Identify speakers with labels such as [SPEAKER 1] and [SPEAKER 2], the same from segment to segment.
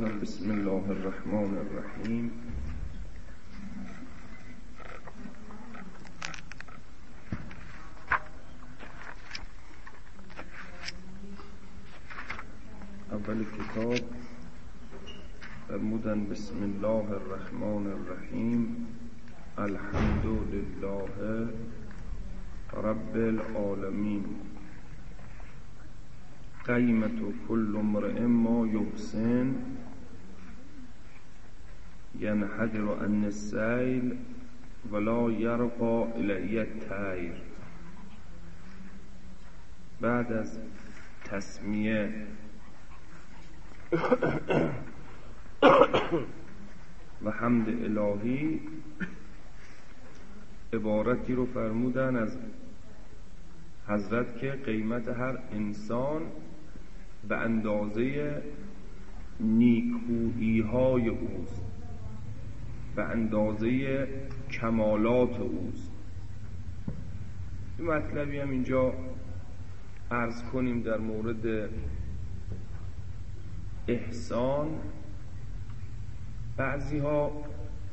[SPEAKER 1] الأول بسم الله الرحمن الرحیم. اول کتاب فرمودن بسم الله الرحمن الرحیم الحمد لله رب العالمین قیمت کل امرئ ما یحسن ینحدر عن السیل ولا یرقى الی الطیر. بعد از تسمیه و حمد الهی عبارتی رو فرمودن از حضرت که قیمت هر انسان به اندازه نیکویی های اوست، به اندازه کمالات اوست. این مطلبی هم اینجا عرض کنیم در مورد احسان. بعضی ها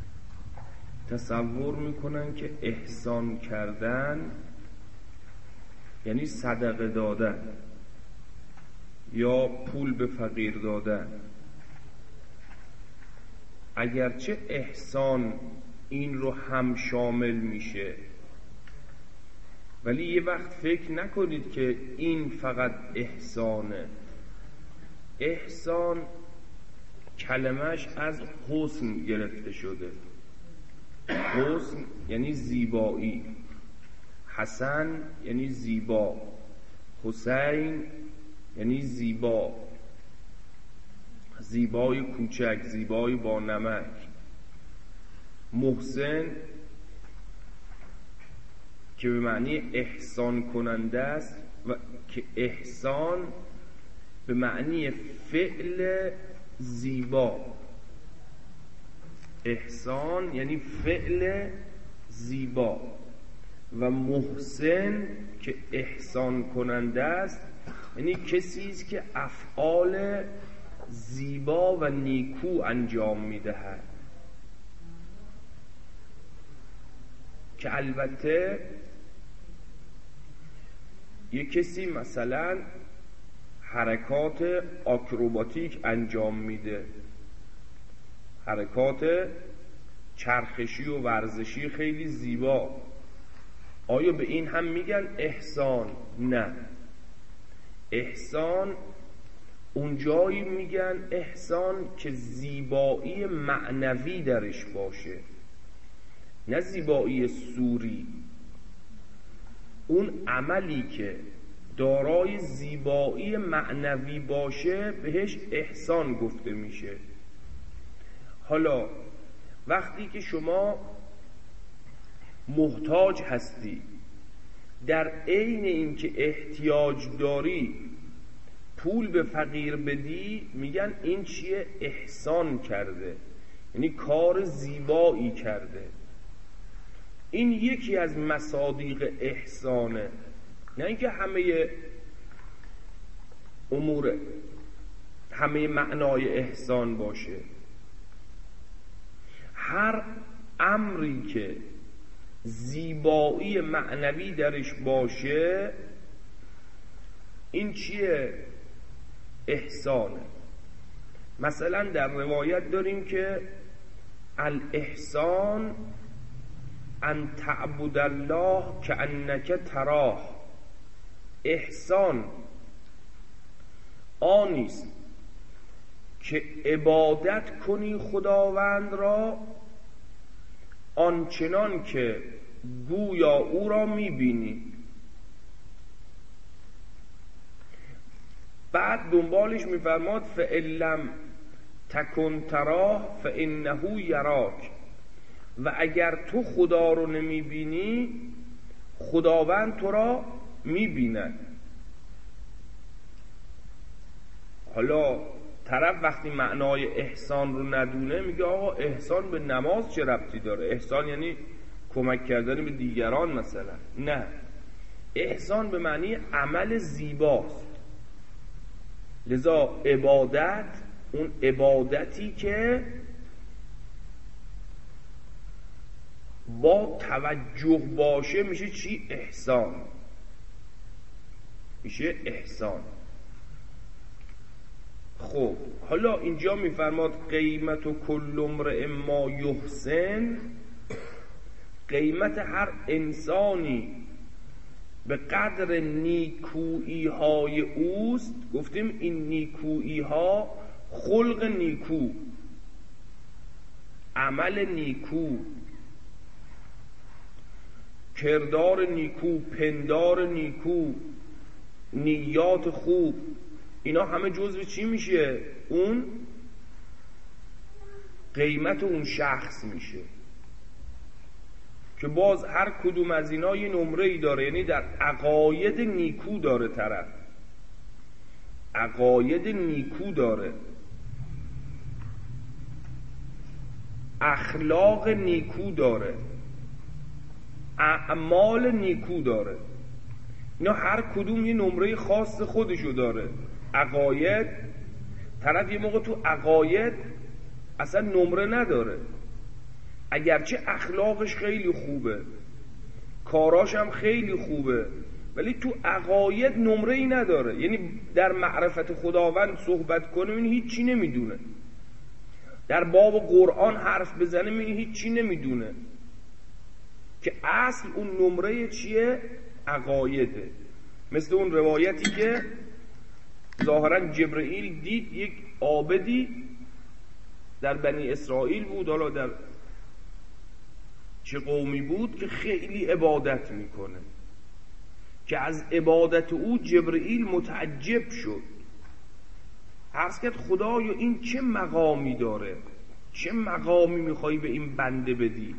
[SPEAKER 1] تصور میکنن که احسان کردن یعنی صدقه دادن یا پول به فقیر دادن. اگرچه احسان این رو هم شامل میشه، ولی یه وقت فکر نکنید که این فقط احسانه. احسان کلمش از حسن گرفته شده. حسن یعنی زیبایی، حسن یعنی زیبا، حسین یعنی زیبا، زیبای کوچک، زیبای با نمک. محسن که به معنی احسان کننده است و که احسان به معنی فعل زیبا. احسان یعنی فعل زیبا و محسن که احسان کننده است یعنی کسی است که افعال زیبا و نیکو انجام میدهد. که البته یک کسی مثلا حرکات آکروباتیک انجام میده، حرکات چرخشی و ورزشی خیلی زیبا، آیا به این هم میگن احسان؟ نه. احسان اونجایی میگن احسان که زیبایی معنوی درش باشه، نه زیبایی صوری. اون عملی که دارای زیبایی معنوی باشه بهش احسان گفته میشه. حالا وقتی که شما محتاج هستی، در عین اینکه احتیاج داری پول به فقیر بدی، میگن این چیه؟ احسان کرده، یعنی کار زیبایی کرده. این یکی از مصادیق احسانه، نه اینکه همه امور، همه معنای احسان باشه. هر امری که زیبایی معنوی درش باشه این چیه؟ احسانه. مثلا در روایت داریم که الاحسان ان تعبد الله کأنک تراه. احسان آنیست که عبادت کنی خداوند را آنچنان که گویا او را میبینی. بعد دنبالش میفرماد فإن لم تکن تراه فإنه یراک. و اگر تو خدا رو نمیبینی خداوند تو را میبیند. حالا طرف وقتی معنای احسان رو ندونه میگه آقا احسان به نماز چه ربطی داره؟ احسان یعنی کمک کردن به دیگران مثلا. نه، احسان به معنی عمل زیباست. لذا عبادت اون عبادتی که با توجه باشه میشه چی؟ احسان. میشه احسان. خب حالا اینجا میفرماد قیمت و کل امرئ ما یحسن، قیمت هر انسانی به قدر نیکویی های اوست. گفتیم این نیکویی ها خلق نیکو، عمل نیکو، کردار نیکو، پندار نیکو، نیات خوب، اینا همه جزو چی میشه؟ اون قیمت اون شخص میشه که باز هر کدوم از اینا یه نمره‌ای داره. یعنی در عقاید نیکو داره طرف، عقاید نیکو داره، اخلاق نیکو داره، اعمال نیکو داره. اینا هر کدوم یه نمره خاص خودشو داره. عقاید، طرف یه موقع تو عقاید اصلا نمره نداره، اگرچه اخلاقش خیلی خوبه، کاراش هم خیلی خوبه، ولی تو عقاید نمره ای نداره. یعنی در معرفت خداوند صحبت کنه این هیچی نمیدونه، در باب قرآن حرف بزنه این هیچی نمیدونه، که اصل اون نمره چیه؟ عقایده. مثل اون روایتی که ظاهرا جبرئیل دید یک عابدی در بنی اسرائیل بود، حالا در چه قومی بود، که خیلی عبادت میکنه، که از عبادت او جبرئیل متعجب شد، عرض کرد خدایا این چه مقامی داره، چه مقامی میخوایی به این بنده بدی؟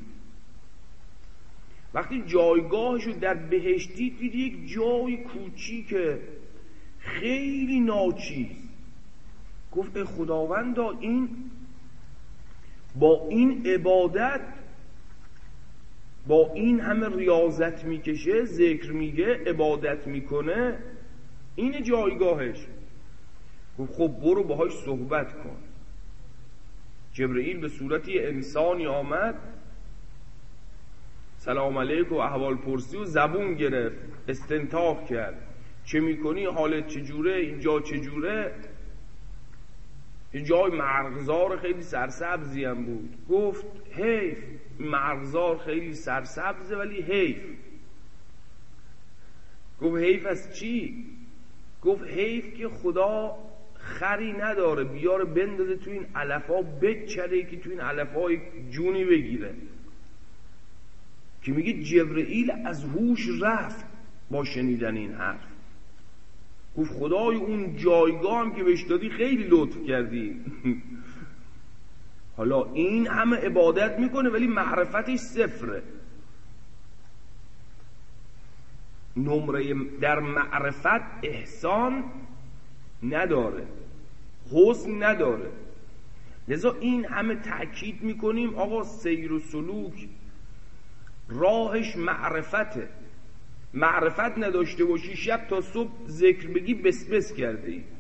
[SPEAKER 1] وقتی جایگاهشو در بهشتی دید، یک جای کوچیکه خیلی ناچیز، گفت خداوندا این با این عبادت، با این همه ریاضت میکشه، ذکر میگه، عبادت میکنه، این جایگاهش. گفت خب برو باهاش صحبت کن. جبرئیل به صورتی انسانی آمد، سلام علیک و احوال پرسی و زبون گرفت، استنتاق کرد، چه میکنی، حالت چجوره، اینجا چجوره. یه جای مرغزار خیلی سرسبزی هم بود. گفت حیف، مرغزار خیلی سرسبزه ولی حیف. گفت حیف از چی؟ گفت حیف که خدا خری نداره بیاره بندازه تو این علفا بچره که تو این علفا جونی بگیره. که میگه جبرئیل از هوش رفت با شنیدن این حرف. گفت خدای اون جایگاه هم که بهش دادی خیلی لطف کردی. حالا این همه عبادت میکنه ولی معرفتش صفره، نمره در معرفت احسان نداره، حسن نداره. لذا این همه تأکید میکنیم آقا سیر و سلوک راهش معرفته. معرفت نداشته باشی شب تا صبح ذکر بگی بس کرده ای.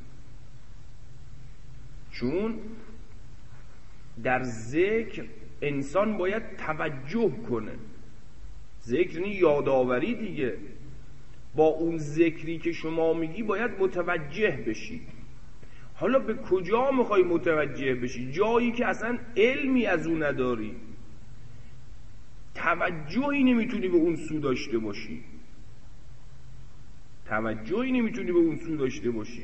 [SPEAKER 1] چون در ذکر انسان باید توجه کنه. ذکر یعنی یادآوری دیگه. با اون ذکری که شما میگی باید متوجه بشی. حالا به کجا میخوای متوجه بشی؟ جایی که اصلا علمی از اون نداری، توجهی نمیتونی به اون سو داشته باشی، توجهی نمیتونی به اون سو داشته باشی.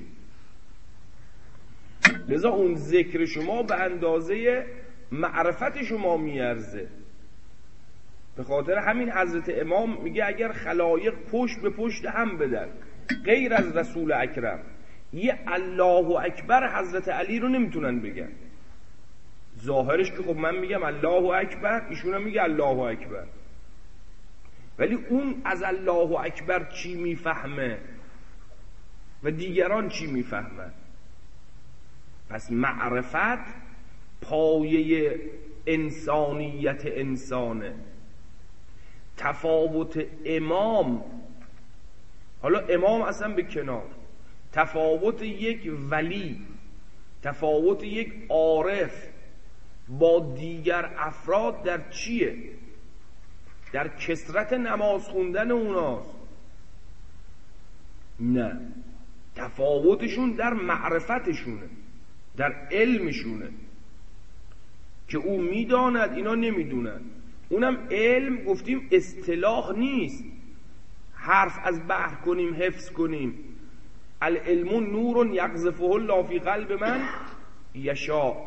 [SPEAKER 1] لذا اون ذکر شما به اندازه معرفت شما میارزه. به خاطر همین حضرت امام میگه اگر خلایق پشت به پشت هم بدن غیر از رسول اکرم، یه الله اکبر حضرت علی رو نمیتونن بگن. ظاهرش که خب من میگم الله اکبر، ایشون هم میگه الله اکبر، ولی اون از الله اکبر چی میفهمه و دیگران چی میفهمن؟ پس معرفت پایه انسانیت انسانه. تفاوت امام، حالا امام اصلا به کنار، تفاوت یک ولی، تفاوت یک عارف با دیگر افراد در چیه؟ در کثرت نماز خوندن اوناست؟ نه، تفاوتشون در معرفتشونه، در علمشونه که او میداند اینا نمیدونن. اونم علم گفتیم اصطلاح نیست، حرف از بحر کنیم حفظ کنیم. العلم نور یقذفه الله فی قلب من یشاء.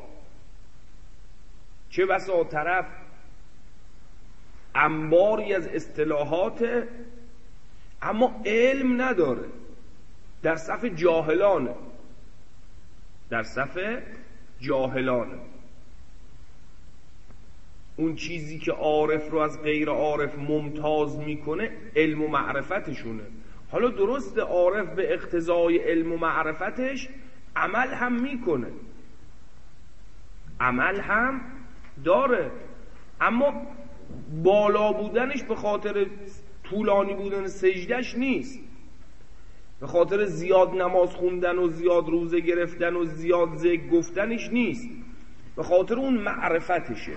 [SPEAKER 1] چه بسا طرف انباری از اصطلاحات اما علم نداره، در صف جاهلانه، در صف جاهلانه. اون چیزی که عارف رو از غیر عارف ممتاز میکنه علم و معرفتشونه. حالا درست عارف به اقتضای علم و معرفتش عمل هم میکنه، عمل هم داره، اما بالا بودنش به خاطر طولانی بودن سجدش نیست، به خاطر زیاد نماز خوندن و زیاد روزه گرفتن و زیاد ذکر گفتنش نیست، به خاطر اون معرفتشه.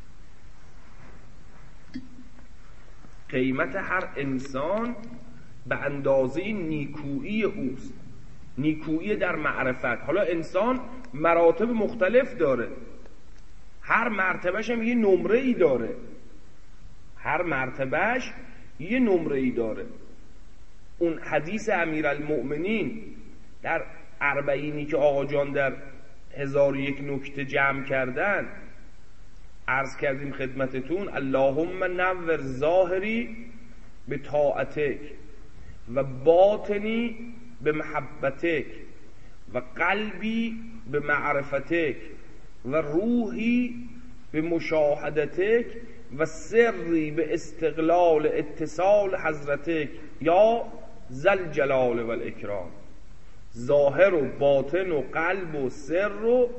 [SPEAKER 1] قیمت هر انسان به اندازه نیکویی اوست، نیکویی در معرفت. حالا انسان مراتب مختلف داره، هر مرتبهش هم یه نمره ای داره، هر مرتبهش یه نمره ای داره. اون حدیث امیرالمؤمنین در اربعینی که آقا جان در 1001 نکته جمع کردن، عرض کردیم خدمتتون: اللهم نور ظاهری به طاعتک و باطنی به محبتک و قلبی به معرفتک و روحی به مشاهدتک و سری به استقلال اتصال حضرتک یا ذل جلال و الاکرام. ظاهر و باطن و قلب و سر و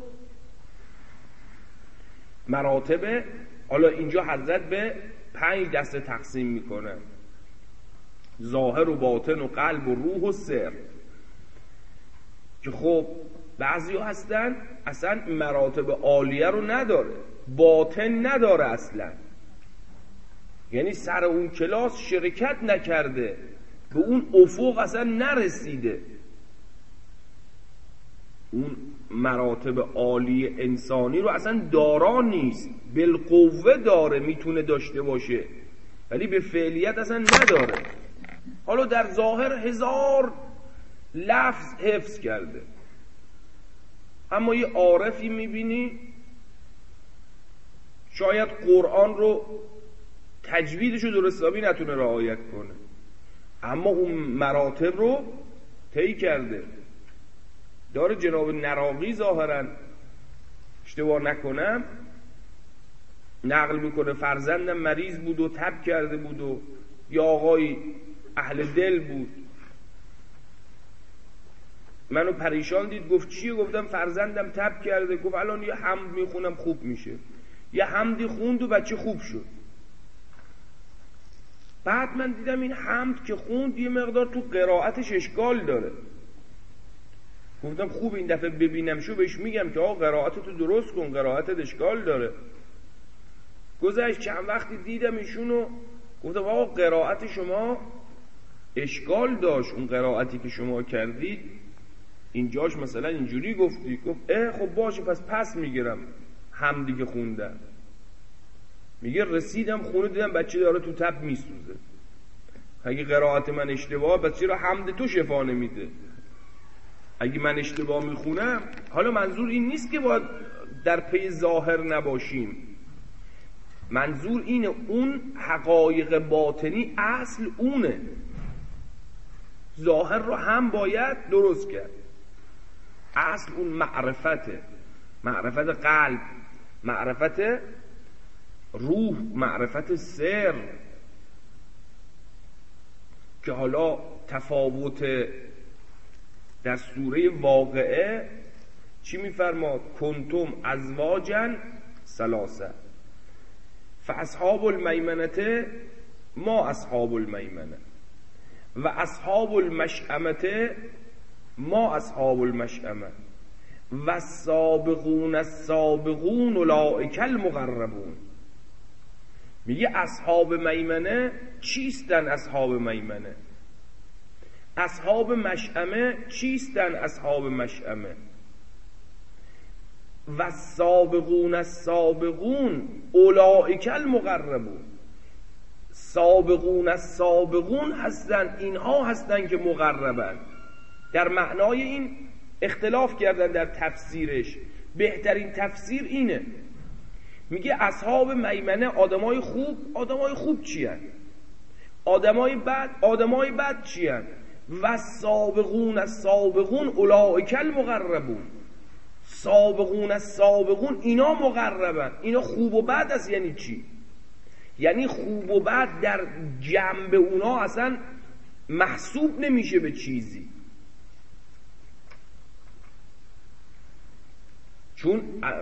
[SPEAKER 1] مراتب. حالا اینجا حضرت به 5 دسته تقسیم میکنه: ظاهر و باطن و قلب و روح و سر. که خب بعضی ها هستن اصلا مراتب عالیه رو نداره، باطن نداره اصلا، یعنی سر اون کلاس شرکت نکرده، به اون افق اصلا نرسیده. اون مراتب عالی انسانی رو اصلا دارا نیست، بالقوه داره، میتونه داشته باشه ولی به فعلیت اصلا نداره. حالا در ظاهر 1000 لفظ حفظ کرده، اما یه عارفی میبینی شاید قرآن رو تجویدش رو درست حسابی نتونه رعایت کنه، اما اون مراتب رو طی کرده. داره جناب نراقی ظاهرا اشتباه نکنم نقل میکنه فرزندم مریض بود و تب کرده بود و یا آقای اهل دل بود، منو پریشان دید، گفت چیه؟ گفتم فرزندم تب کرده. گفت الان یه حمد میخونم خوب میشه. یه حمدی خوند و بچه خوب شد. بعد من دیدم این حمد که خوند یه مقدار تو قرائتش اشکال داره. گفتم خوب این دفعه ببینم شو بهش میگم که آقا قرائتتو درست کن، قرائتت اشکال داره. گذشت چند وقتی دیدم ایشونو، گفتم آقا قرائت شما اشکال داشت، اون قرائتی که شما کردید اینجاش مثلا اینجوری گفتی. گفت خب باشه پس میگیرم حمدی که خوندم. میگه رسیدم خونه دیدم بچه داره تو تب میسوزه. اگه قرائت من اشتباه بچه رو حمد تو شفا نمیده. اگه من اشتباه میخونم، حالا منظور این نیست که باید در پی ظاهر نباشیم، منظور اینه اون حقایق باطنی اصل اونه، ظاهر رو هم باید درست کرد. اصل اون معرفته، معرفت قلب، معرفت روح، معرفت سر، که حالا تفاوت در سوره واقعه چی میفرماد؟ کنتم ازواجا ثلاثه فاصحاب المیمنه ما اصحاب المیمنه و اصحاب المشأمه ما اصحاب المشأمه و السابقون السابقون اولئک المقربون. میگه اصحاب میمنه چیستن؟ اصحاب میمنه. اصحاب مشأمه چیستن؟ اصحاب مشأمه. و السابقون السابقون اولئک المقربون. سابقون السابقون هستن، اینها هستن که مقربن. در معنای این اختلاف کردن در تفسیرش. بهترین تفسیر اینه، میگه اصحاب میمنه آدمای خوب. آدمای خوب چی هن؟ آدمای بد چی هن؟ و السابقون السابقون اولئک المقربون. سابقون السابقون اینا مقربن. اینا خوب و بد است. یعنی چی؟ یعنی خوب و بد در جنب اونا اصلا محسوب نمیشه به چیزی، چون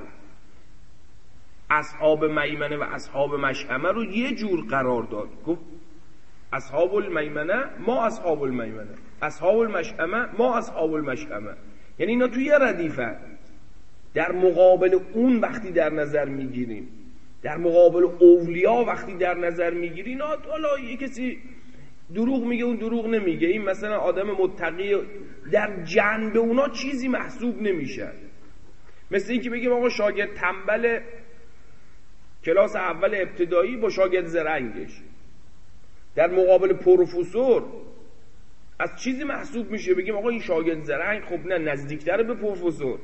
[SPEAKER 1] اصحاب میمنه و اصحاب مشأمه رو یه جور قرار داد. گفت اصحاب المیمنه ما اصحاب المیمنه، اصحاب المشأمه ما اصحاب المشأمه. یعنی اینا توی یه ردیفه. در مقابل اون وقتی در نظر میگیریم، در مقابل اولیا وقتی در نظر میگیری، نه حالا یه کسی دروغ میگه اون دروغ نمیگه، این مثلا آدم متقی، در جنب اونا چیزی محسوب نمیشه. مثل این که بگیم آقا شاگرد تنبل کلاس اول ابتدایی با شاگرد زرنگش، در مقابل پروفسور از چیزی محسوب میشه بگیم آقا این شاگرد زرنگ خب نه نزدیکتره به پروفسور.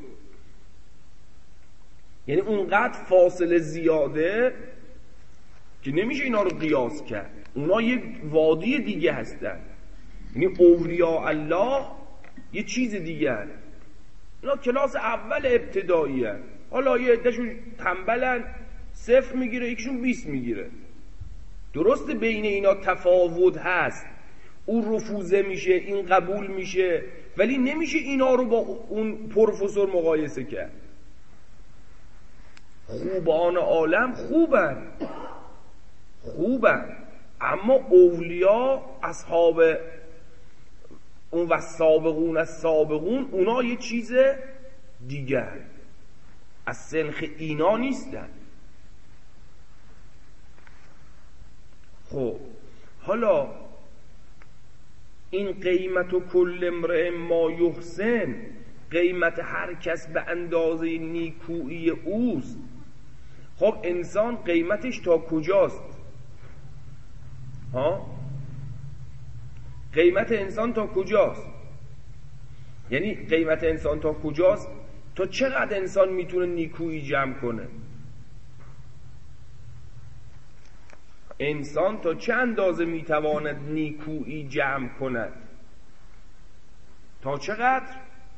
[SPEAKER 1] یعنی اونقدر فاصله زیاده که نمیشه اینا رو قیاس کرد. اونا یک وادی دیگه هستن. یعنی اولیاء الله یه چیز دیگه هست. اینا کلاس اول ابتدایی هست. حالا یه عدهشون تنبلن 0 میگیره، یکیشون 20 میگیره. درسته بین اینا تفاوت هست، اون رفوزه میشه این قبول میشه، ولی نمیشه اینا رو با اون پروفسور مقایسه کرد. خوبان عالم خوبن اما اولیا اصحاب اون و سابقون السابقون اونا یه چیز دیگه، از سنخ اینا نیستن. خب حالا این قیمت و کل امرئ ما یحسن، قیمت هر کس به اندازه نیکویی اوست. خب انسان قیمتش تا کجاست؟ قیمت انسان تا کجاست؟ یعنی قیمت انسان تا کجاست؟ تا چقدر انسان میتونه نیکویی جمع کنه؟ انسان تا چه اندازه میتواند نیکویی جمع کند؟ تا چقدر؟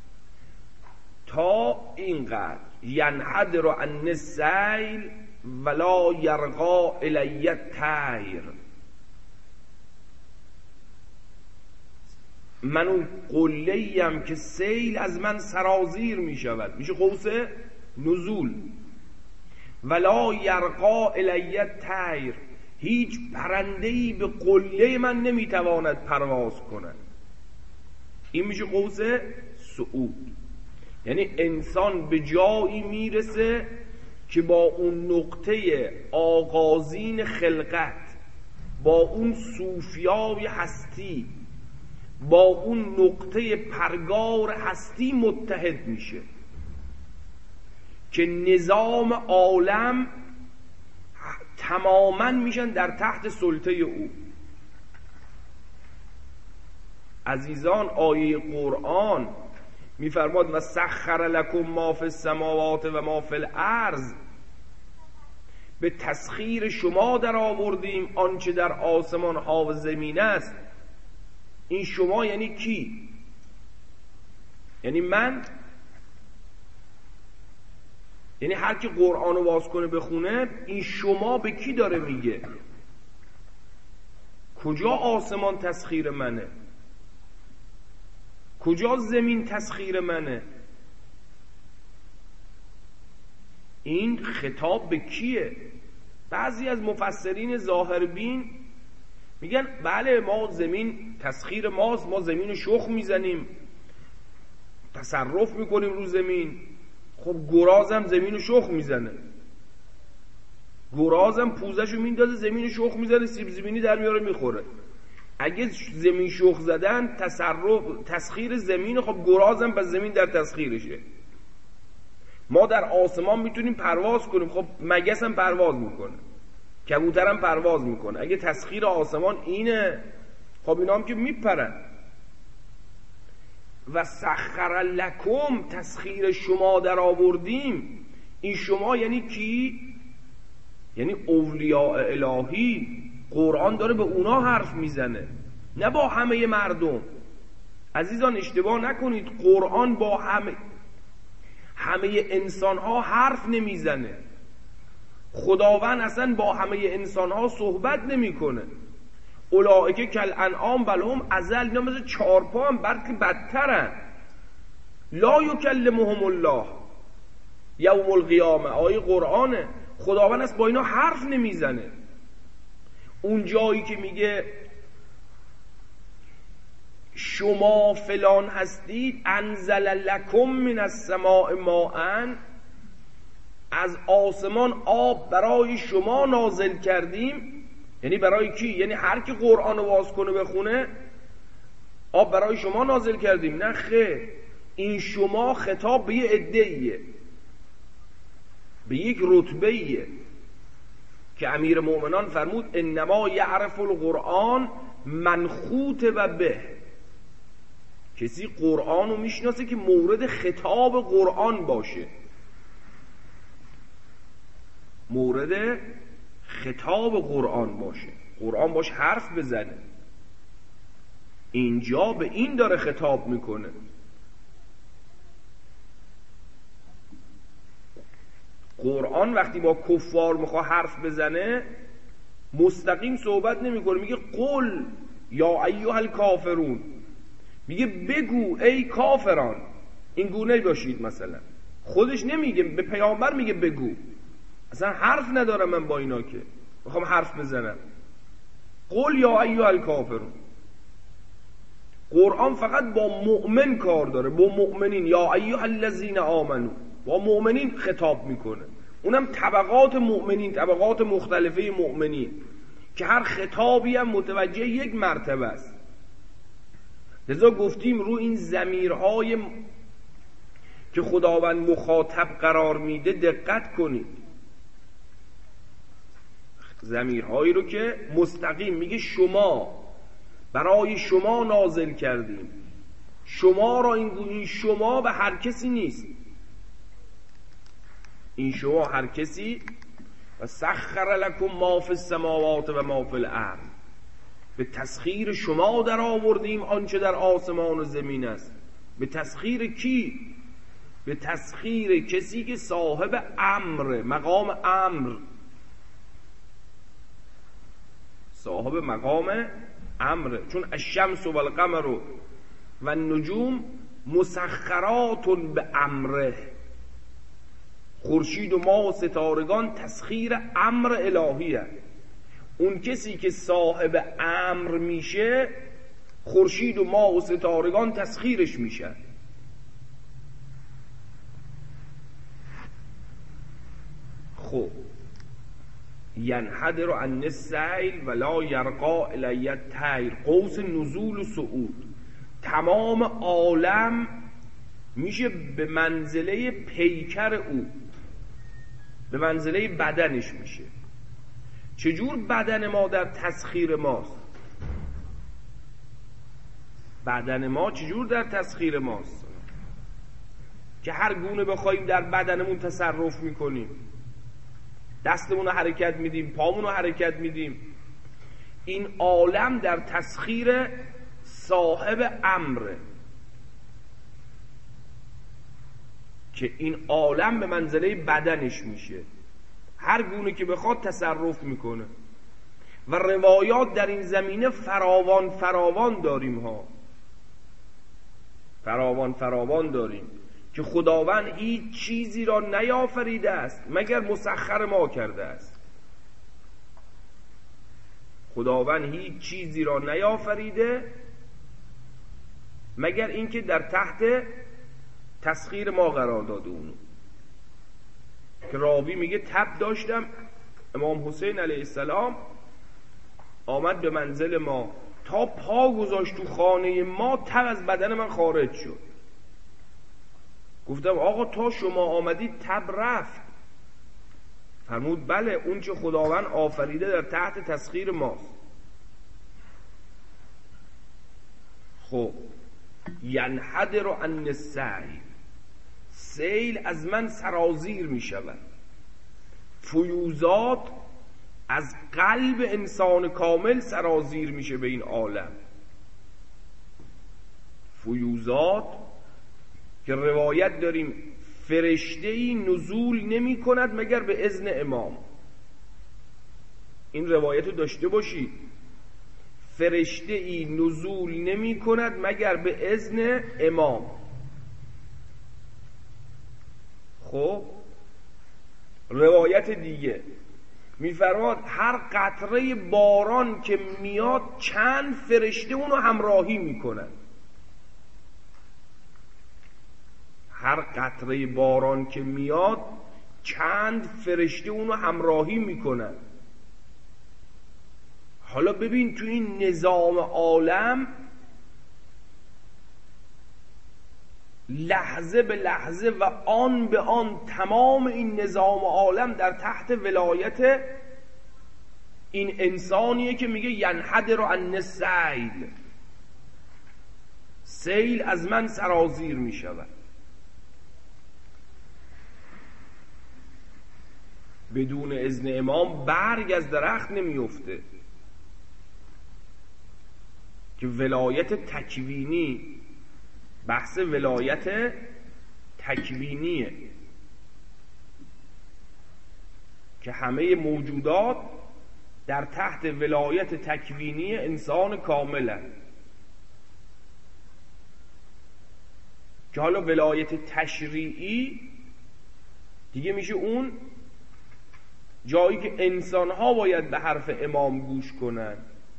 [SPEAKER 1] تا اینقدر ینحدر عن السیل ولا یرقا الی الطیر. من اون قله‌ایم که سیل از من سرازیر می شود، میشه قوس نزول. ولا یرقا الی الطیر، هیچ پرنده‌ای به قله من نمیتواند پرواز کند. این میشه قوس صعود. یعنی انسان به جایی میرسه که با اون نقطه آغازین خلقت، با اون صوفیای هستی، با اون نقطه پرگار هستی متحد میشه که نظام عالم تماما میشن در تحت سلطه او. عزیزان آیه قرآن میفرماد و سخر لکم ما فی السماوات و ما فی الارض، به تسخیر شما در آوردیم آنچه در آسمان ها و زمین است. این شما یعنی کی؟ یعنی من، یعنی هر کی قرآن رو باز کنه بخونه، این شما به کی داره میگه؟ کجا آسمان تسخیر منه؟ کجا زمین تسخیر منه؟ این خطاب به کیه؟ بعضی از مفسرین ظاهربین میگن بله ما زمین تسخیر ماست، ما زمین رو شخم میزنیم، تصرف میکنیم رو زمین، خب گرازم زمینو شخ میزنه، گرازم پوزشو میندازه زمینو شخ میزنه، سیب زمینی در میاره میخوره. اگه زمین شخ زدن تسخیر زمین، خب گرازم به زمین در تسخیرشه. ما در آسمان میتونیم پرواز کنیم، خب مگس هم پرواز میکنه، کبوتر هم پرواز میکنه. اگه تسخیر آسمان اینه، خب اینا هم که میپرن. و سخر لکم، تسخیر شما در آوردیم. این شما یعنی کی؟ یعنی اولیاء الهی. قرآن داره به اونا حرف میزنه، نه با همه مردم. عزیزان اشتباه نکنید، قرآن با همه انسان ها حرف نمیزنه. خداوند اصلا با همه انسان ها صحبت نمیکنه. اولئک کالانعام بل هم اضل، اینا مثل چارپا هم بلکه بدترن. لا یکلمهم الله یوم القیامه، آیه قرآنه. خداوند است با اینا حرف نمیزنه. اون جایی که میگه شما فلان هستید، انزل لکم من السماء ماء، از آسمان آب برای شما نازل کردیم. یعنی برای کی؟ یعنی هر کی قرآن رو باز کنه بخونه، آب برای شما نازل کردیم. نه خیر، این شما خطاب به یه عده‌ایه، به یک رتبه‌ایه که امیر مومنان فرمود انما یعرف القرآن من خوطب به. کسی قرآن رو میشناسه که مورد خطاب قرآن باشه، مورد خطاب قرآن باشه، قرآن باش حرف بزنه. اینجا به این داره خطاب میکنه. قرآن وقتی با کفار میخواد حرف بزنه مستقیم صحبت نمیکنه، میگه قل یا ایها الکافرون، میگه بگو ای کافران. این گونه باشید. مثلا خودش نمیگه، به پیامبر میگه بگو. اصلا حرف ندارم من با اینا که میخوام حرف بزنم. قل یا ایها الکافرون. قرآن فقط با مؤمن کار داره، با مؤمنین. یا ایها الذین آمنو، با مؤمنین خطاب میکنه. اونم طبقات مؤمنین، طبقات مختلفه مؤمنین، که هر خطابی هم متوجه یک مرتبه است. لذا گفتیم رو این ضمیرهای که خداوند مخاطب قرار میده دقت کنید. ضمیرهایی رو که مستقیم میگه شما، برای شما نازل کردیم. شما را این شما به هر کسی نیست، این شما هر کسی. و سخر لکم ما فی السماوات و ما فی الارض، به تسخیر شما در آوردیم آنچه در آسمان و زمین است. به تسخیر کی؟ به تسخیر کسی که صاحب امر، مقام امر، صاحب مقام امر. چون الشمس و القمر و النجوم مسخرات به امره، خورشید و ماه و ستارگان تسخیر امر الهیه. اون کسی که صاحب امر میشه، خورشید و ماه و ستارگان تسخیرش میشه. خب ینحدر عن السیل ولا یرقا الی الطیر، قوس نزول و صعود. تمام عالم میشه به منزله پیکر او، به منزله بدنش میشه. چجور بدن ما در تسخیر ماست؟ بدن ما چجور در تسخیر ماست که هر گونه بخوایم در بدنمون تصرف میکنیم؟ دستمون رو حرکت میدیم، پامون رو حرکت میدیم. این عالم در تسخیر صاحب امره، که این عالم به منزله بدنش میشه، هر گونه که بخواد تصرف میکنه. و روایات در این زمینه فراوان فراوان داریم ها، فراوان فراوان داریم که خداوند هیچ چیزی را نیافریده است مگر مسخر ما کرده است. خداوند هیچ چیزی را نیافریده مگر اینکه در تحت تسخیر ما قرار داده اونو. که راوی میگه تب داشتم، امام حسین علیه السلام آمد به منزل ما، تا پا گذاشت تو خانه ما تب از بدن من خارج شد. گفتم آقا تا شما آمدید تب رفت؟ فرمود بله، اون چه خداوند آفریده در تحت تسخیر ماست. خب ینحدر عن السیل، سیل از من سرازیر می شود. فیوزات از قلب انسان کامل سرازیر میشه به این عالم. فیوزات که روایت داریم فرشته‌ای نزول نمی کند مگر به اذن امام. این روایت رو داشته باشید، فرشته‌ای نزول نمی کند مگر به اذن امام. خب روایت دیگه میفرماد هر قطره باران که میاد چند فرشته اونو همراهی میکنن. هر قطره باران که میاد چند فرشته اونو همراهی میکنن. حالا ببین تو این نظام عالم لحظه به لحظه و آن به آن تمام این نظام عالم در تحت ولایت این انسانیه که میگه ینحدر عن السیل، سیل از من سرازیر میشود. بدون اذن امام برگ از درخت نمیفته که ولایت تکوینی، بحث ولایت تکوینیه که همه موجودات در تحت ولایت تکوینی انسان کاملن. که حالا ولایت تشریعی دیگه میشه اون جایی که انسان‌ها باید به حرف امام گوش کنن.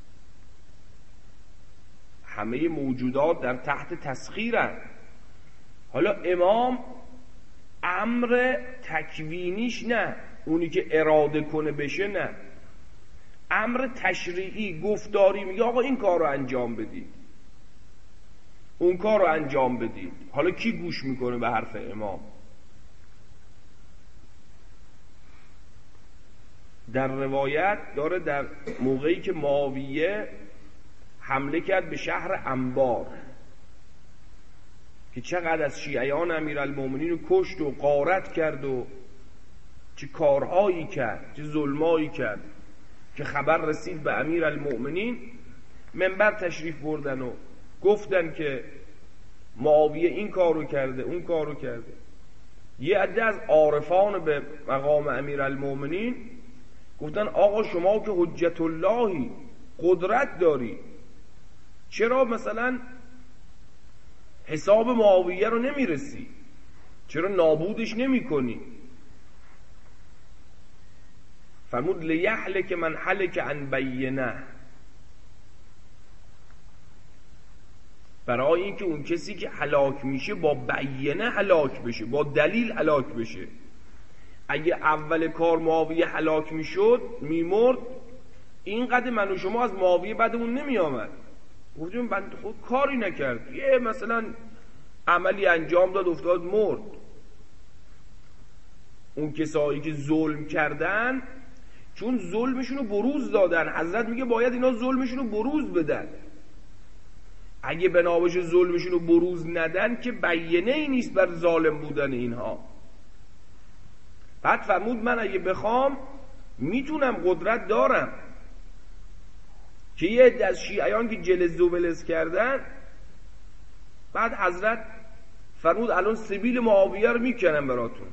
[SPEAKER 1] همه موجودات در تحت تسخیرن. حالا امام امر تکوینیش نه، اونی که اراده کنه بشه نه، امر تشریعی گفتاری میگه آقا این کار رو انجام بدید، اون کار رو انجام بدید. حالا کی گوش میکنه به حرف امام؟ در روایت داره در موقعی که معاویه حمله کرد به شهر انبار که چقدر از شیعیان امیرالمومنین رو کشت و غارت کرد و چه کارهایی کرد، چه ظلمایی کرد، که خبر رسید به امیرالمومنین، منبر تشریف بردن و گفتن که معاویه این کارو کرده اون کارو کرده. یه عده از عارفان به مقام امیرالمومنین گفتن آقا شما که حجت اللهی، قدرت داری، چرا مثلا حساب معاویه رو نمیرسی؟ چرا نابودش نمی کنی؟ فرمود لیحلک من حلک عن بینه، برای اینکه اون کسی که هلاک میشه با بینه هلاک بشه، با دلیل هلاک بشه. اگه اول کار معاویه هلاک میشد میمرد، اینقدر من و شما از معاویه بعدمون نمی آمد. گفتیم بنده خود کاری نکرد، یه مثلا عملی انجام داد افتاد مرد. اون کسایی که ظلم کردن چون ظلمشون رو بروز دادن، حضرت میگه باید اینا ظلمشون رو بروز بدن. اگه بنابش ظلمشون رو بروز ندن که بیانه ای نیست بر ظالم بودن اینها. بعد فرمود من اگه بخوام میتونم، قدرت دارم. که یه عده از شیعیان که جلز و ولز کردن، بعد حضرت فرمود الان سبیل معاویه رو میکنم براتون.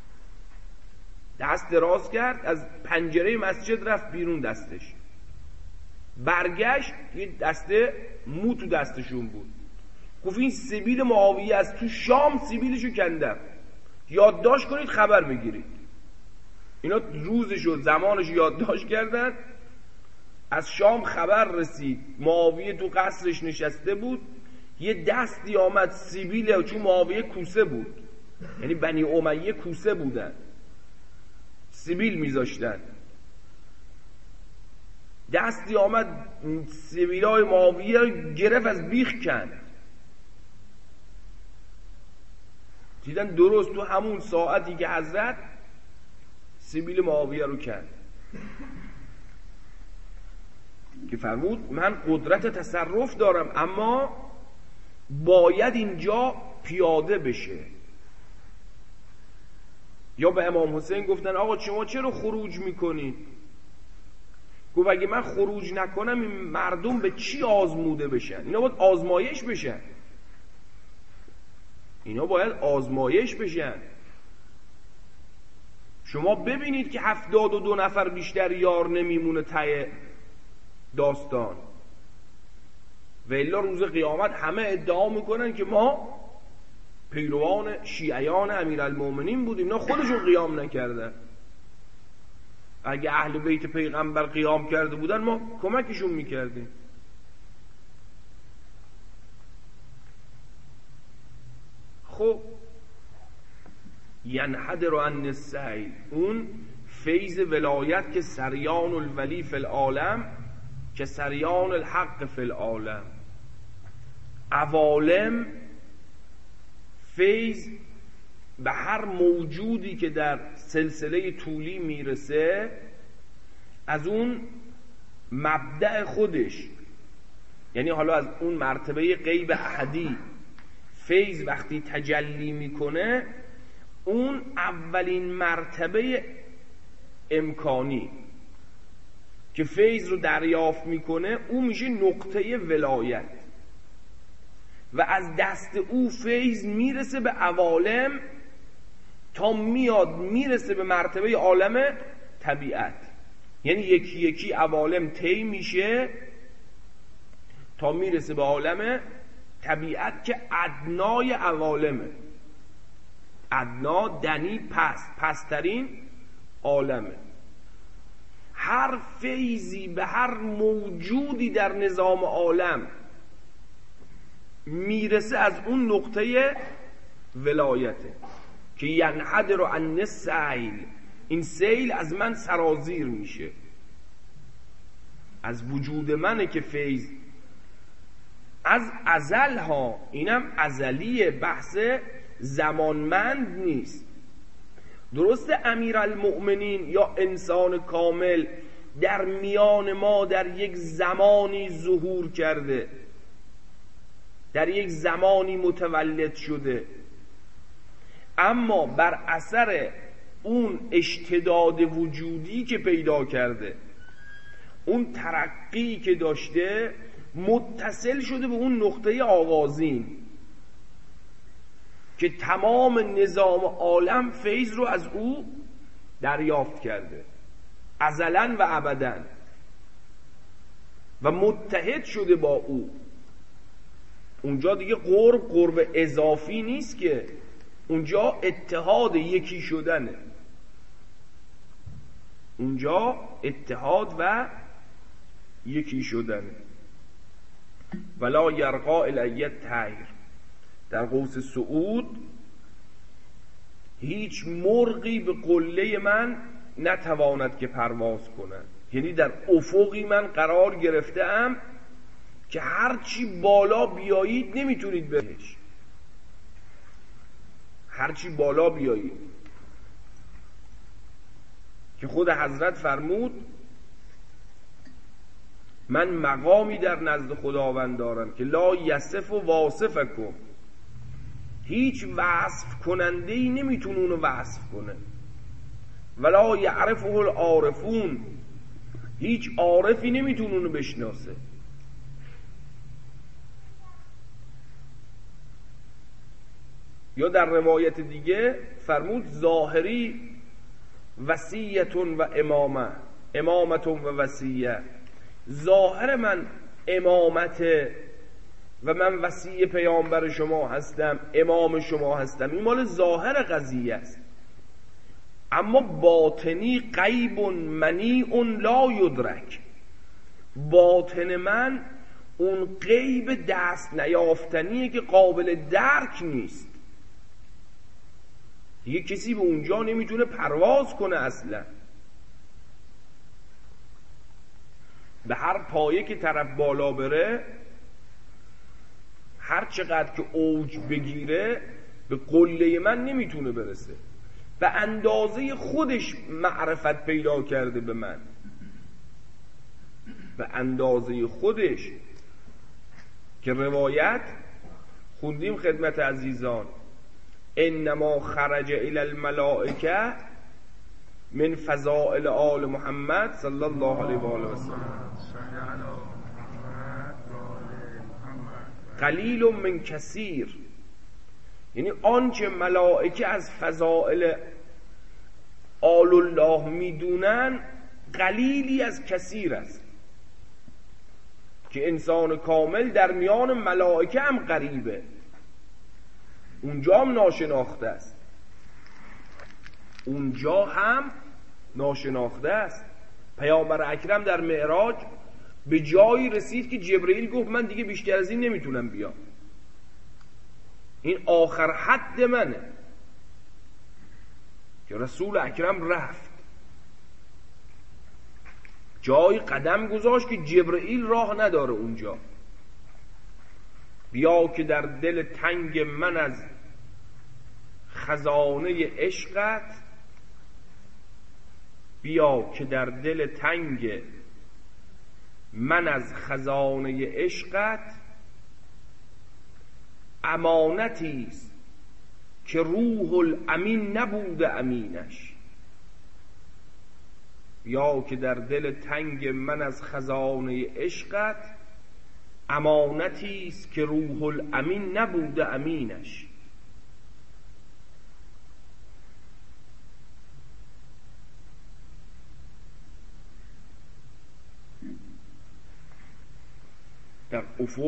[SPEAKER 1] دست دراز کرد، از پنجره مسجد رفت بیرون، دستش برگشت، یه دسته مو تو دستشون بود. گفت این سبیل معاویه از تو شام سبیلشو کندم، یادداشت کنید خبر بگیرید. اینا روزش و زمانش یادداشت کردن. از شام خبر رسید معاویه تو قصرش نشسته بود، یه دستی آمد سیبیل، چون معاویه کوسه بود، یعنی بنی امیه کوسه بودن، سیبیل میذاشتن. دستی آمد سیبیلای معاویه رو گرفت، از بیخ کند. دیدن درست تو همون ساعتی که حضرت سیبیل معاویه رو کند، که فرمود من قدرت تصرف دارم اما باید اینجا پیاده بشه. یا به امام حسین گفتن آقا شما چرا خروج میکنید؟ گفت اگه من خروج نکنم این مردم به چی آزموده بشن؟ اینا باید آزمایش بشن، اینا باید آزمایش بشن. شما ببینید که 72 نفر بیشتر یار نمیمونه ته داستان. و الا روز قیامت همه ادعا میکنن که ما پیروان شیعیان امیرالمومنین بودیم، اینا خودشون قیام نکردن. اگه اهل بیت پیغمبر قیام کرده بودن ما کمکشون میکردیم. خب ینحدر عن السیل، اون فیض ولایت که سریان الولی فی العالم که سریان الحق فی العالم. عوالم فیض به هر موجودی که در سلسله طولی میرسه از اون مبدأ خودش، یعنی حالا از اون مرتبه غیب احدی فیض وقتی تجلی میکنه، اون اولین مرتبه امکانی که فیض رو دریافت میکنه اون میشه نقطه ولایت و از دست او فیض میرسه به عوالم تا میاد میرسه به مرتبه عالم طبیعت. یعنی یکی یکی عوالم طی میشه تا میرسه به عالم طبیعت که ادنای عوالمه. ادنا دنی پسترین عالمه. هر فیضی به هر موجودی در نظام عالم میرسه از اون نقطه ولایته که ینحدر عن السیل، این سیل از من سرازیر میشه، از وجود منه که فیض از ازل ها، اینم ازلیه، بحث زمانمند نیست. درسته امیرالمؤمنین یا انسان کامل در میان ما در یک زمانی ظهور کرده، در یک زمانی متولد شده، اما بر اثر اون اشتداد وجودی که پیدا کرده، اون ترقی که داشته، متصل شده به اون نقطه آغازین که تمام نظام عالم فیض رو از او دریافت کرده ازلاً و ابداً و متحد شده با او. اونجا دیگه قرب اضافی نیست، که اونجا اتحاد یکی شدنه، اونجا اتحاد و یکی شدنه. ولا یرقا الی الطیر، در قوس صعود هیچ مرغی به قله من نتواند که پرواز کند. یعنی در افقی من قرار گرفتم که هرچی بالا بیایید نمیتونید بهش، هرچی بالا بیایید. که خود حضرت فرمود من مقامی در نزد خداوند دارم که لا یصف و واصفکم، هیچ وصف کننده‌ای نمیتونه اونو وصف کنه. ولا یعرفه العارفون، هیچ عارفی نمیتونه اونو بشناسه. یا در روایت دیگه فرمود ظاهری وصیتون و امامه، امامتون و وصیه. ظاهر من امامته و من وصی پیامبر شما هستم، امام شما هستم، این مال ظاهر قضیه است. اما باطنی غیب منیع لا یدرک، باطن من اون غیب دست نیافتنیه که قابل درک نیست. دیگه کسی به اونجا نمیتونه پرواز کنه اصلا. به هر پایه که طرف بالا بره، هر چقدر که اوج بگیره، به قله من نمیتونه برسه. به اندازه خودش معرفت پیدا کرده به من، به اندازه خودش. که روایت خوندیم خدمت عزیزان، انما خرج الی الملائکه من فضائل آل محمد صلی الله علیه و آله و سلم قلیل من کثیر. یعنی آنچه ملائکه از فضائل آل الله میدونن قلیلی از کثیر است. که انسان کامل در میان ملائکه هم غریبه، اونجا هم ناشناخته است، اونجا هم ناشناخته است. پیامبر اکرم در معراج به جایی رسید که جبرئیل گفت من دیگه بیشتر از این نمیتونم بیام، این آخر حد منه. که رسول اکرم رفت جایی قدم گذاشت که جبرئیل راه نداره اونجا. بیا که در دل تنگ من از خزانه عشقت، بیا که در دل تنگ من از خزانه عشقت، امانتی است که روح الامین نبوده امینش. یا که در دل تنگ من از خزانه عشقت، امانتی است که روح الامین نبوده امینش. در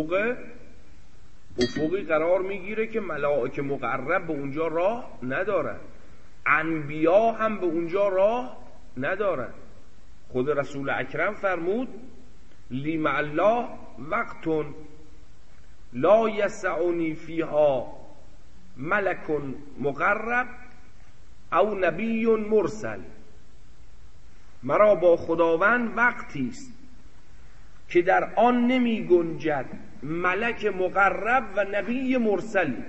[SPEAKER 1] افقی قرار میگیره که ملائکه مقرب به اونجا راه ندارن، انبیا هم به اونجا راه ندارن. خود رسول اکرم فرمود لی مع الله وقت لا یسعنی فیها ملک مقرب او نبی مرسل. مرا با خداوند وقتی است که در آن نمی گنجد ملک مقرب و نبی مرسلی.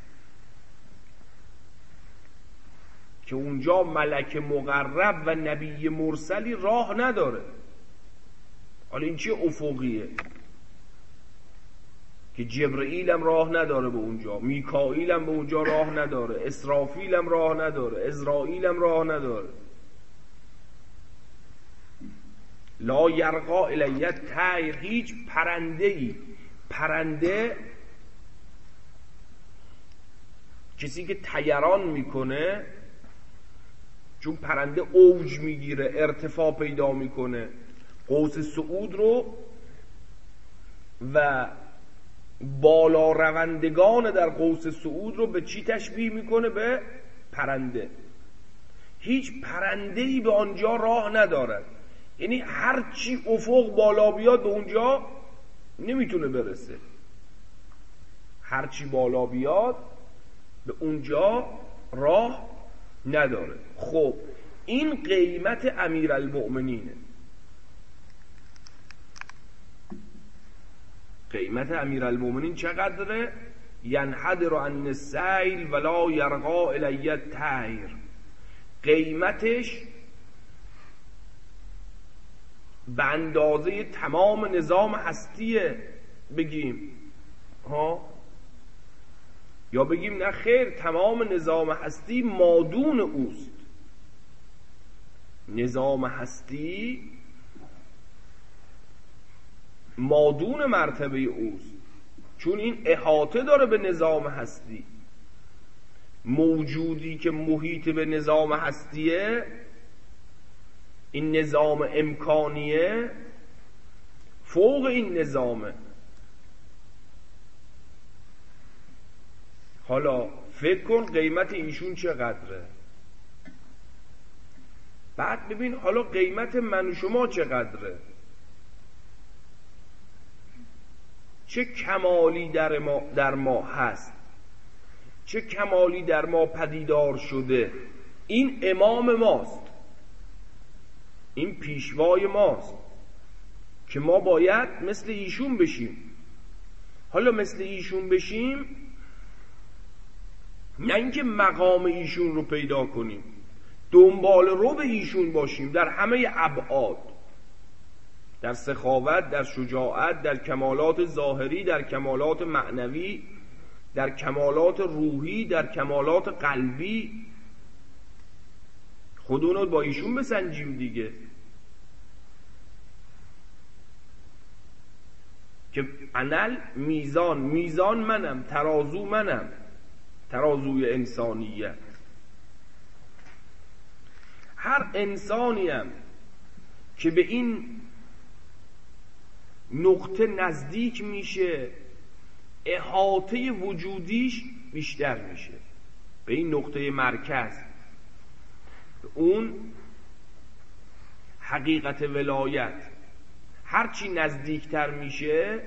[SPEAKER 1] که اونجا ملک مقرب و نبی مرسلی راه نداره. حالا این چه افقیه که جبرئیل هم راه نداره به اونجا، میکائیل هم به اونجا راه نداره، اسرافیل هم راه نداره، عزرائیل هم راه نداره. لا یرقا الیت طیر، هیچ پرنده‌ای، پرنده کسی که طیران میکنه، چون پرنده اوج میگیره، ارتفاع پیدا میکنه، قوس صعود رو و بالا روندگان در قوس صعود رو به چی تشبیه میکنه؟ به پرنده. هیچ پرنده‌ای به آنجا راه ندارد. یعنی هر چی افق بالا بیاد به اونجا نمیتونه برسه، هر چی بالا بیاد به اونجا راه نداره. خب این قیمت امیرالمؤمنینه. قیمت امیرالمؤمنین چقدره؟ ینحدر عن السیل ولا یرقا الی الطیر. قیمتش به اندازه تمام نظام هستیه بگیم یا بگیم نه خیر، تمام نظام هستی مادون اوست. نظام هستی مادون مرتبه اوست، چون این احاطه داره به نظام هستی. موجودی که محیط به نظام هستیه، این نظام امکانیه، فوق این نظامه. حالا فکر کن قیمت ایشون چقدره، بعد ببین حالا قیمت من و شما چقدره. چه کمالی در ما هست، چه کمالی در ما پدیدار شده. این امام ماست، این پیشوای ماست که ما باید مثل ایشون بشیم. حالا مثل ایشون بشیم نه اینکه مقام ایشون رو پیدا کنیم، دنبال رو به ایشون باشیم در همه ابعاد، در سخاوت، در شجاعت، در کمالات ظاهری، در کمالات معنوی، در کمالات روحی، در کمالات قلبی. خودمون رو با ایشون بسنجیم دیگه، که انل میزان منم، ترازو منم، ترازوی انسانیت. هر انسانیم که به این نقطه نزدیک میشه احاطه وجودیش بیشتر میشه، به این نقطه مرکز، به اون حقیقت ولایت. هرچی نزدیکتر میشه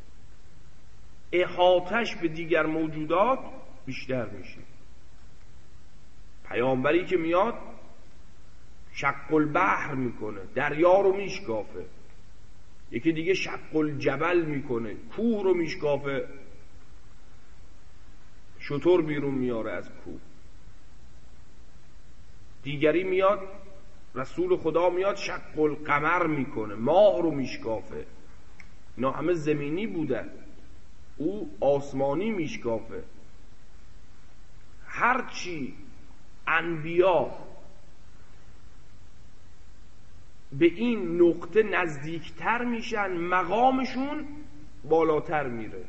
[SPEAKER 1] احاطش به دیگر موجودات بیشتر میشه. پیامبری که میاد شق البحر میکنه، دریا رو میشکافه. یکی دیگه شق الجبل میکنه، کوه رو میشکافه، شتر بیرون میاره از کوه. دیگری میاد، رسول خدا میاد شق القمر میکنه، ماه رو میشکافه. اینا همه زمینی بودن، او آسمانی میشکافه. هرچی انبیا به این نقطه نزدیکتر میشن مقامشون بالاتر میره.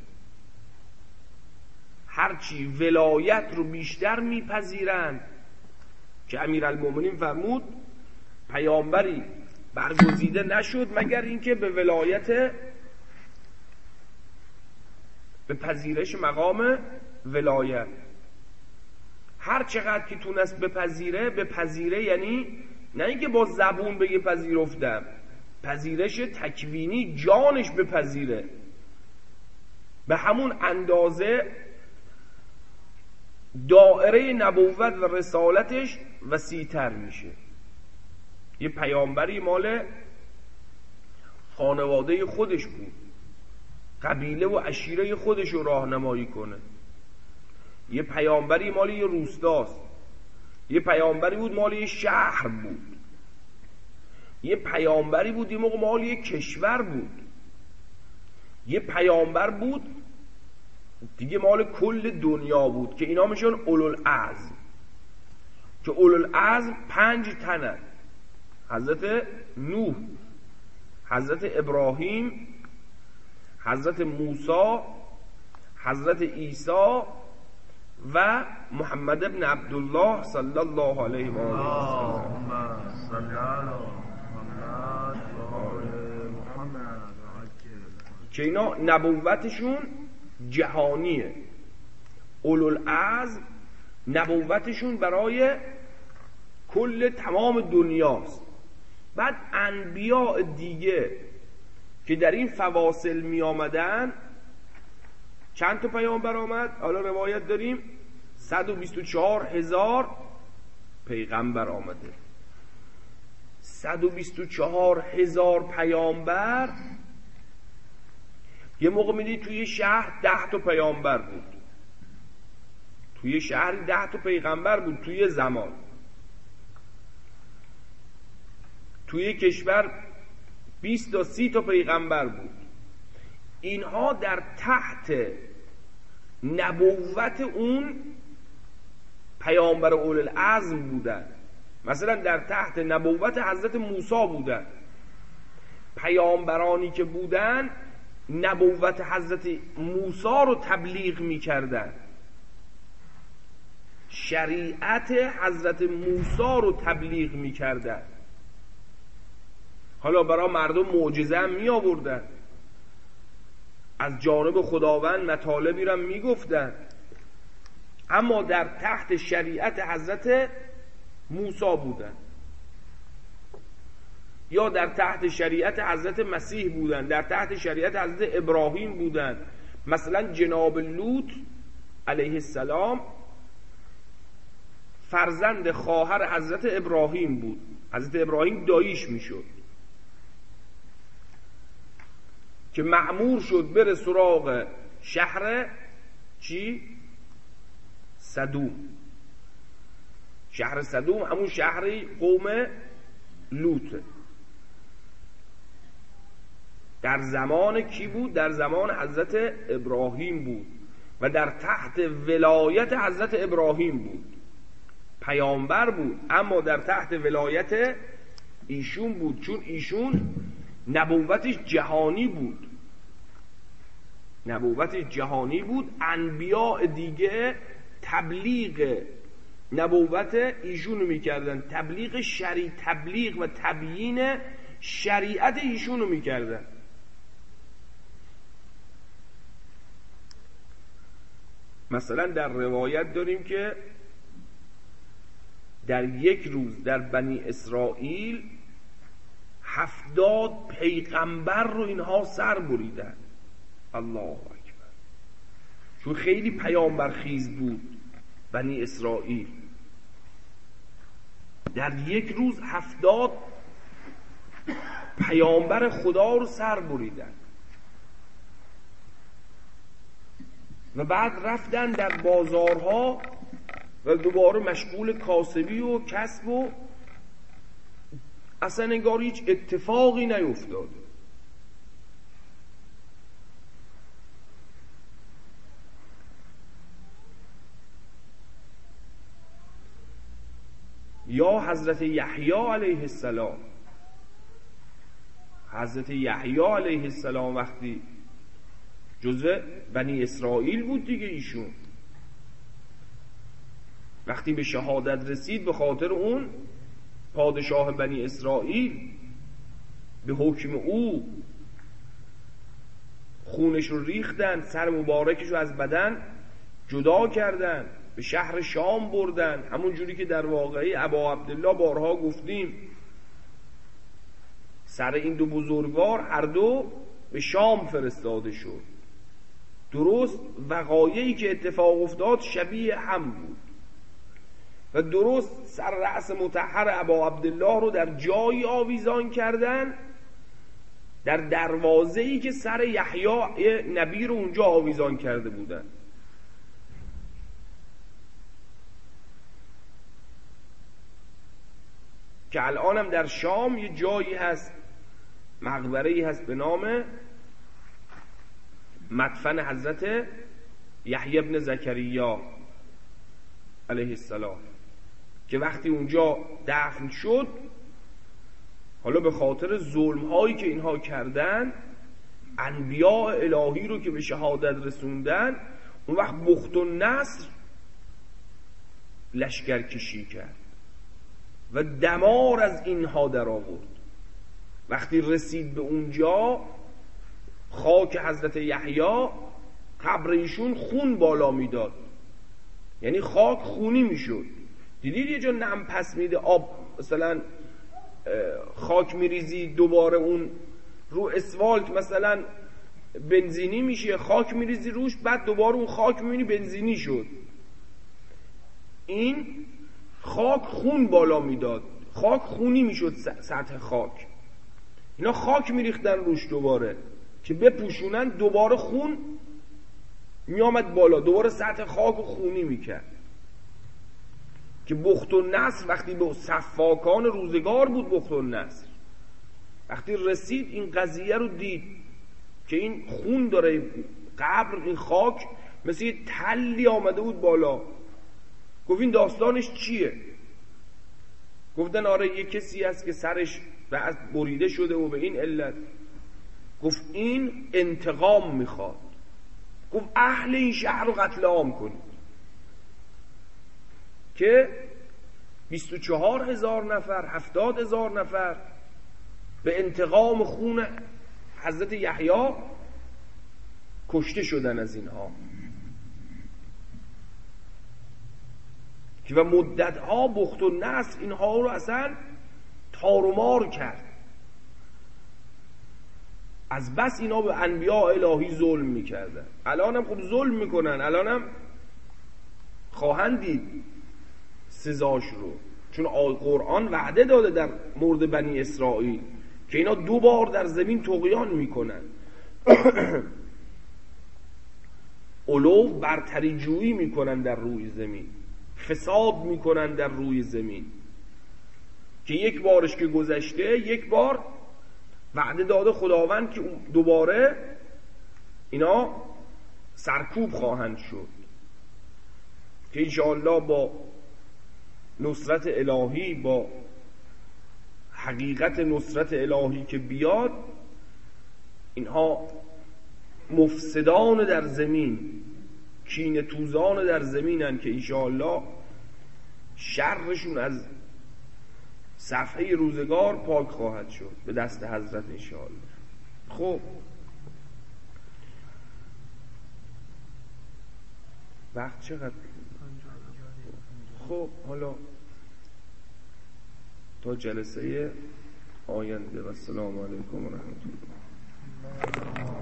[SPEAKER 1] هرچی ولایت رو بیشتر میپذیرن، که امیرالمومنین فرمود پیامبری برگزیده نشد مگر اینکه به ولایت، به پذیرش مقام ولایت. هر چقدر که تونست بپذیره، یعنی نه اینکه با زبون بگه پذیرفتم، پذیرش تکوینی، جانش بپذیره. به همون اندازه دائره نبوت و رسالتش وسیع‌تر میشه. یه پیامبری مال خانواده خودش بود، قبیله و عشیره خودش رو راهنمایی کنه. یه پیامبری مال یه روستاست، یه پیامبری بود مال یه شهر بود، یه پیامبری بود یه موقع مال یه کشور بود، یه پیامبر بود دیگه مال کل دنیا بود، که اینا میشن اولوالعزم. که اولوالعزم 5 تنن: حضرت نوح، حضرت ابراهیم، حضرت موسی، حضرت عیسی و محمد ابن عبدالله صلی الله علیه و آله که اینا نبوتشون جهانیه. اولوالعزم نبوتشون برای کل تمام دنیاست. بعد انبیاء دیگه که در این فواصل می آمدن، چند تا پیامبر آمد؟ حالا روایت داریم 124,000 پیغمبر آمده. 124,000 پیامبر. یه موقع میدید توی شهر 10 تا پیامبر بود، توی شهر 10 تا پیغمبر بود توی زمان. توی کشور 20 تا 30 تا پیغمبر بود. اینها در تحت نبوت اون پیامبر اولوالعزم بودن. مثلا در تحت نبوت حضرت موسی بودن. پیامبرانی که بودن نبوت حضرت موسی رو تبلیغ می‌کردن، شریعت حضرت موسی رو تبلیغ می‌کردن. حالا برای مردم معجزه هم می آوردن، از جانب خداوند مطالبی را می گفتن، اما در تحت شریعت حضرت موسی بودن یا در تحت شریعت حضرت مسیح بودن، در تحت شریعت حضرت ابراهیم بودن. مثلا جناب لوط علیه السلام فرزند خواهر حضرت ابراهیم بود. حضرت ابراهیم داییش میشد که مأمور شد بره سراغ شهر چی؟ سدوم. شهر سدوم همون شهری قوم لوط. در زمان کی بود؟ در زمان حضرت ابراهیم بود و در تحت ولایت حضرت ابراهیم بود. پیامبر بود اما در تحت ولایت ایشون بود، چون ایشون نبوتش جهانی بود. نبوتش جهانی بود. انبیاء دیگه تبلیغ نبوت ایشونو میکردن، تبلیغ و تبیین شریعت ایشونو میکردن. مثلا در روایت داریم که در یک روز در بنی اسرائیل 70 پیغمبر رو اینها سر بریدن. الله اکبر. چون خیلی پیامبر خیز بود بنی اسرائیل. در یک روز 70 پیامبر خدا رو سر بریدن و بعد رفتن در بازارها و دوباره مشغول کاسبی و کسب و اصلا انگار هیچ اتفاقی نیفتاد. یا حضرت یحیی علیه السلام. حضرت یحیی علیه السلام وقتی جزء بنی اسرائیل بود دیگه، ایشون وقتی به شهادت رسید به خاطر اون پادشاه بنی اسرائیل به حکم او خونش رو ریختن، سر مبارکش رو از بدن جدا کردن، به شهر شام بردن، همون جوری که در واقعی ابا عبدالله بارها گفتیم سر این دو بزرگوار هر دو به شام فرستاده شد. درست وقایعی که اتفاق افتاد شبیه هم بود و درست سر رأس مطهر ابا عبدالله رو در جایی آویزان کردن، در دروازه‌ای که سر یحیی نبی رو اونجا آویزان کرده بودن. که الان هم در شام یه جایی هست، مقبره‌ای هست به نام مدفن حضرت یحیی ابن زکریا علیه السلام که وقتی اونجا دفن شد، حالا به خاطر ظلم هایی که اینها کردن، انبیاء الهی رو که به شهادت رسوندن، اون وقت بخت النصر لشکر کشی کرد و دمار از اینها در آورد. وقتی رسید به اونجا خاک حضرت یحیی، قبر ایشون خون بالا میداد، یعنی خاک خونی میشد. دیدید یه جا نم پس میده، آب مثلا خاک میریزی دوباره اون رو اسفالت مثلا بنزینی میشه، خاک میریزی روش بعد دوباره اون خاک میبینی بنزینی شد. این خاک خون بالا میداد، خاک خونی میشد سطح خاک. اینا خاک میریختن روش دوباره که بپوشونن، دوباره خون میامد بالا، دوباره سطح خاک خونی میکرد. که بخت النصر وقتی به سفاکان روزگار بود، بخت النصر وقتی رسید این قضیه رو دید که این خون داره، قبر این خاک مثل یه تلی آمده بود بالا. گفت این داستانش چیه؟ گفتن آره یه کسی هست که سرش بعد بریده شده و به این علت. گفت این انتقام میخواد. گفت اهل این شهر رو قتل عام کنید. که 24,000 نفر 70,000 نفر به انتقام خون حضرت یحیی کشته شدن از اینها، که و مدتها بخت النصر اینها رو اصلا تار و مار کرد. از بس اینا به انبیاء الهی ظلم میکردن. الان هم خب ظلم میکنن، الان هم خواهند دید سزاش رو، چون قرآن وعده داده در مورد بنی اسرائیل که اینا 2 بار در زمین طغیان میکنن علو برتری جویی میکنن در روی زمین، فساد میکنن در روی زمین، که 1 بارش که گذشته 1 بار وعده داده خداوند که دوباره اینا سرکوب خواهند شد، که انشاءالله با نصرت الهی، با حقیقت نصرت الهی که بیاد، اینها مفسدان در زمین، کینه توزان در زمینن که انشاءالله شرشون از صفحه روزگار پاک خواهد شد به دست حضرت انشاءالله. خب وقت چقدر؟ خب حالا تا جلسه آینده و السلام علیکم و رحمت الله.